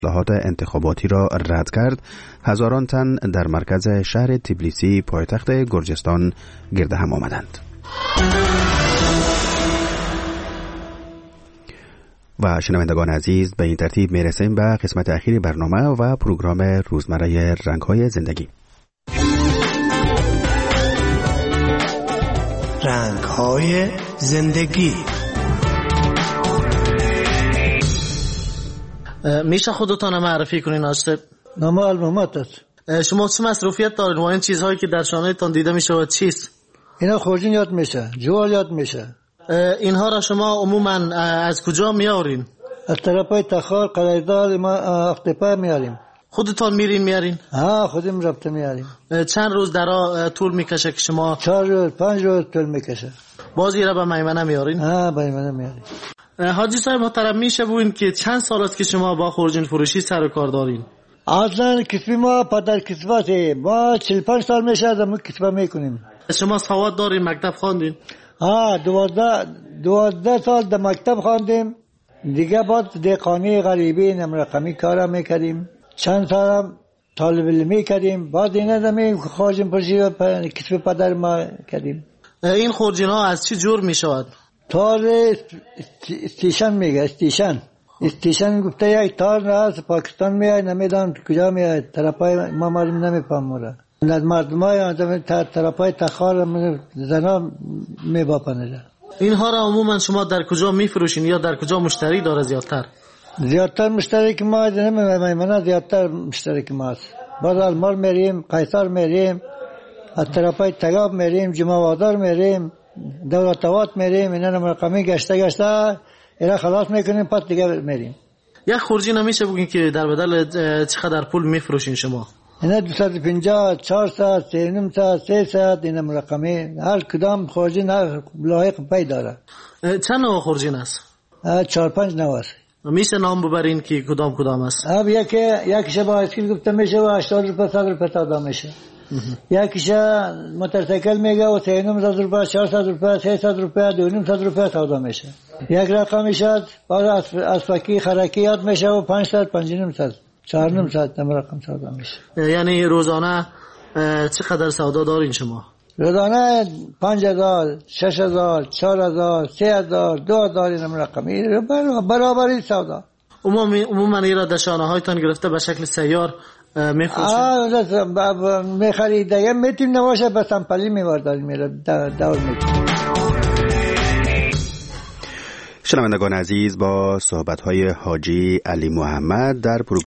اصلاحات انتخاباتی را رد کرد، هزاران تن در مرکز شهر تبلیسی پایتخت گرجستان گرد هم آمدند. و شنوندگان عزیز، به این ترتیب میرسیم به قسمت اخیر برنامه و پروگرام روزمره رنگ‌های زندگی. رنگ‌های زندگی. میشه خودتان معرفی کنین آشتب؟ نام المامات است. شما چه مصروفیت دارین و این چیزهایی که در شانهتان دیده میشه و چیست؟ اینا خورجین یاد میشه، جوال یاد میشه. اینها را شما عموما از کجا میارین؟ از طرفای تخار، قلعه‌دار، ما اختپا میاریم. خودتان میارین؟ خودم رفته میاریم. چند روز در طول میکشه که شما؟ 4 روز 5 روز طول میکشه. بازی را به میمنه میارین؟ به میمنه میاریم. حاجی صاحب محترم، میشه بگین که چند سال است که شما با خورجین فروشی سر و کار دارین؟ اصلا کسبی ما پدر کسباته، ما 45 سال میشه از ما کسبه میکنیم. شما سواد دارین؟ مکتب خواندین؟ 12 سال در مکتب خواندیم. دیگه بعد دهقانی غریبی رقمی کارا میکردیم. چند سال طالب علمی کردیم. بعد اینا دمی خورجین فروشی کسب پدر ما کردیم. این خورجین ها از چی جور میشود؟ تار استیشن میگه، استیشن گفته یک تار از پاکستان میاد، نمیدونم کجا میاد، طرفای ما معلوم نمیفهمه. از مردم های طرفای تخار زنا میباپنه. اینها را عموما شما در کجا میفروشین یا در کجا مشتری داره زیادتر؟ زیادتر مشتری که ما نمیدونم، زیادتر مشتری که ماست. بعد المار میریم، قیصر میریم، از طرفای تگاب میریم، جمعوادار میریم، دولتوات میریم. اینا رقمی گشته اینا خلاص میکنیم، پس دیگه میریم. یک خورجین نمیشه بگین که در بدل چقدر پول میفروشین شما؟ اینا 250 400 300 300 اینا رقمی. هر کدام خورجین هر لایق پی داره. چند نوع خورجین است؟ 4-5 نوع است. میشه نام ببرین که کدام است؟ یکیش با اسکیل گفته میشه و 80 روپیه 100 روپیه تا میشه. یکیش موتورسیکل میگه و 300 روپیه 400 روپیه 300 روپیه 200 روپیه سودا میشه. یک رقمی شد بعد اسفکی خرکی یاد میشه و 500 500 400 رقم سودا میشه. یعنی روزانه چقدر سودا دارین شما؟ روزانه 5000 6000 4000 3000 2000 این رقمی برابری سودا. عموما ایرا دشانه هایتان گرفته به شکل سیار میفروشید؟ میخریده میتونیم نباشه به سمپلی میورداریم میره دور میکنیم. شنوندگان عزیز، با صحبت‌های حاجی علی محمد در